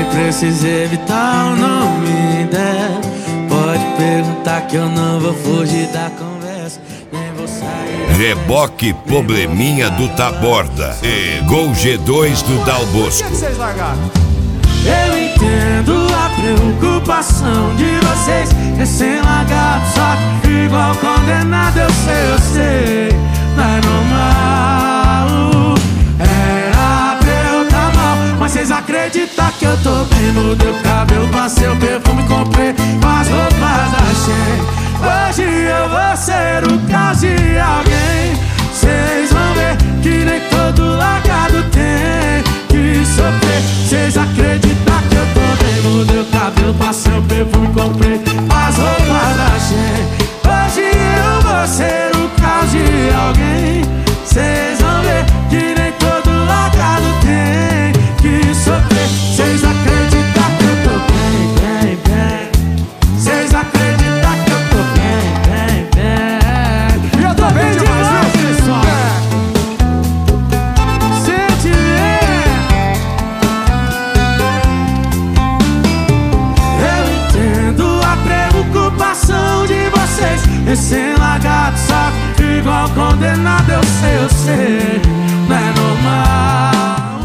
precisa evitar o não me der. Pode perguntar que eu não vou fugir da conversa, nem vou sair. Reboque Probleminha do Taborda e Gol G2 do Dal Bosco. O que vocês largaram? Eu entendo a preocupação de vocês, recém-largado, só que igual condenado. Eu sei, não é normal. Era pra eu tá mal, mas vocês acreditam que eu tô bem? Mudei o cabelo, passei o perfume, comprei as roupas da Shein. Hoje eu vou ser o caso de alguém. Vocês vão ver que nem todo largado tem que sofrer. Vocês acreditam que eu tô bem? Mudei o cabelo, passei o perfume, comprei as roupas da Shein. Hoje eu vou ser o caso de alguém. Vocês vão ver que nem todo largado tem que sofrer. Vocês acreditam que eu tô bem, bem, bem. Vocês acreditam que eu tô bem, bem, bem. E eu tô bem demais, pessoal. Eu entendo a preocupação de vocês, recém-largado, só que igual condenado. Eu sei, não é normal.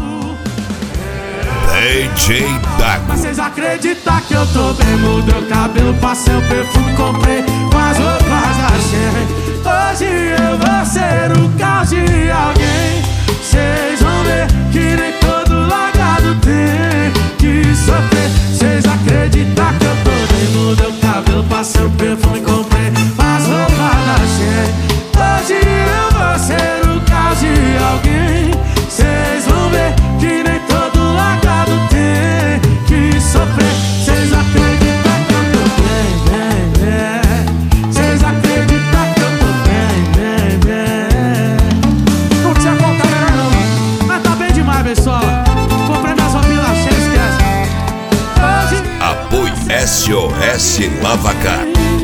DJ Dago. Mas vocês acreditam que eu tô bem? Mudei o cabelo, passei o perfume, comprei as roupas da Shein. Hoje eu vou ser o caos de alguém. Vocês vão ver que nem todo largado tem que sofrer. Vocês acreditam que eu tô bem? Mudei o cabelo, passei o perfume, comprei as roupas da Shein. Hoje eu vou ser o caos de alguém. Vocês vão ver que nem todo largado tem que sofrer. Vocês acreditam que eu tô bem, bem, bem. Vocês acreditam que eu tô bem, bem, bem. Não tinha conta melhor não. Mas tá bem demais, pessoal. Comprei minhas roupinhas cheias, esquece. Hoje Apoio SOS Lavacar.